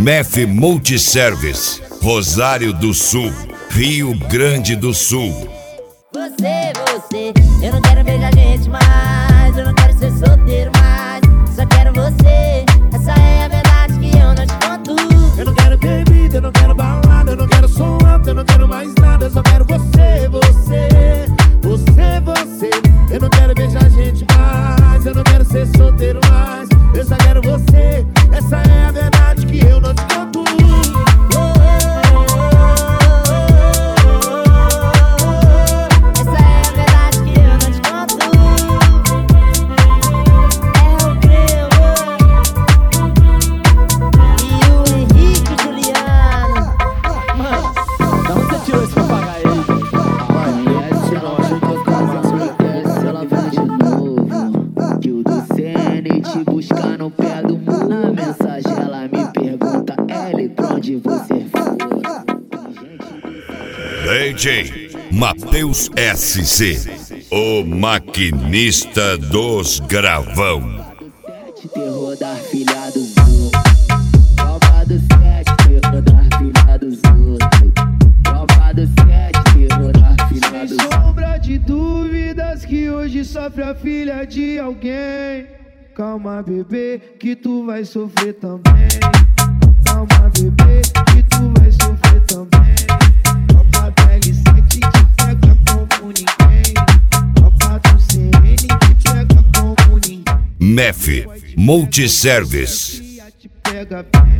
MEF Multiservice, Rosário do Sul, Rio Grande do Sul. Você, eu não quero beijar gente mais, eu não quero ser solteiro mais, só quero você, essa é a verdade que eu não te conto. Eu não quero bebida, eu não quero balada, eu não quero som alto, eu não quero mais nada, eu só quero você. Eu não quero beijar gente mais, eu não quero ser solteiro mais, eu só quero você, essa é a verdade que eu não te conto. Buscar no pé do muro. Na mensagem ela me pergunta, L, pra onde você for? DJ Matheus SC, o maquinista dos gravão. Terror da filha dos outros. Tropa do 7, terror da filha dos outros. Tropa do 7, terror da filha dos outros. Sem sombra de dúvidas que hoje sofre a filha de alguém. Calma, bebê, que tu vai sofrer também. Calma, bebê, que tu vai sofrer também. Tropa do L7 te pega como ninguém. Tropa do CN te pega como ninguém. MEF Multiservice. Te pega bem.